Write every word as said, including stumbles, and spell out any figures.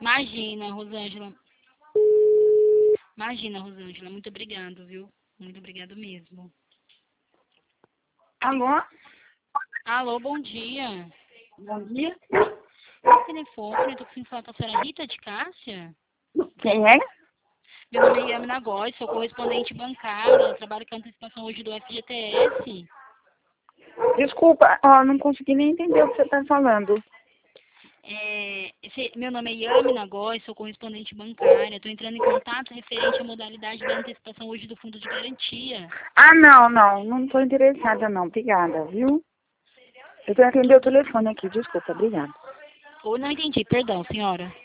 Imagina, Rosângela. Imagina, Rosângela. Muito obrigado, viu? Muito obrigado mesmo. Alô? Alô, bom dia. Bom dia. Telefone, eu tô precisando falar com a senhora Rita de Cássia. Quem é? Meu nome é Yamina Góes, sou correspondente bancária, trabalho com antecipação hoje do F G T S. Desculpa, ó, não consegui nem entender o que você está falando. É, esse- meu nome é Yamina Góes, sou correspondente bancária, estou entrando em contato referente à modalidade da antecipação hoje do Fundo de Garantia. Ah, não, não, não estou interessada não, obrigada, viu? Eu tenho que atender o telefone aqui, desculpa, obrigada. Ou não entendi, perdão, senhora.